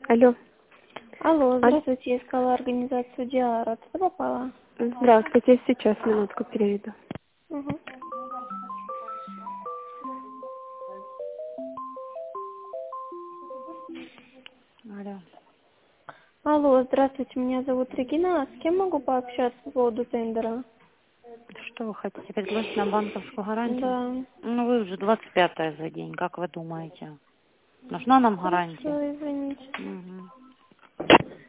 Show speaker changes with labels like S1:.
S1: Алло.
S2: Алло, здравствуйте, я искала организацию Диара. Ты попала?
S1: Здравствуйте, сейчас минутку переведу.
S2: Угу.
S3: Алло.
S2: Алло, здравствуйте, меня зовут Регина. С кем могу пообщаться по поводу тендера?
S3: Что вы хотите, предложить нам банковскую гарантию?
S2: Да.
S3: Ну, вы уже 25-я за день, как вы думаете? Нужна нам гарантия?
S2: Хорошо, извините.
S3: Угу.